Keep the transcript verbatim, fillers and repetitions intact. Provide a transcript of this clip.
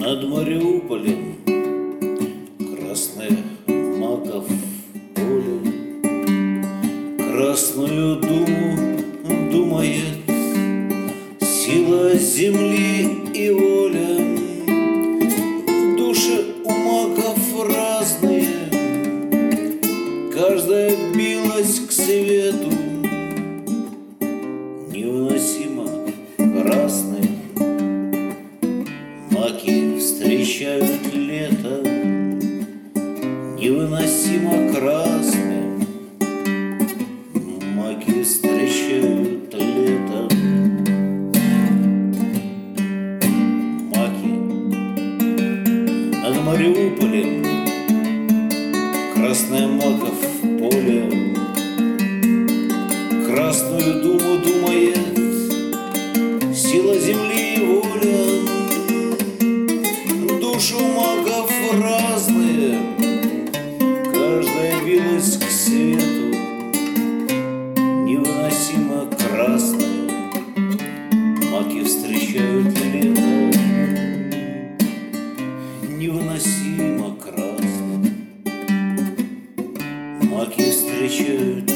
Над Мариуполем красное маков поле, Красную думу думает сила земли и воля. Души у маков разные, каждая билась к свету, невыносимо красные. Маки встречают лето, невыносимо красные. Маки встречают лето. Маки над Мариуполем, красное маков поле, Красную думу думает сила земли и воля. Души у маков разные, каждая билась к свету, невыносимо красные. Маки встречают лето, невыносимо красные. Маки встречают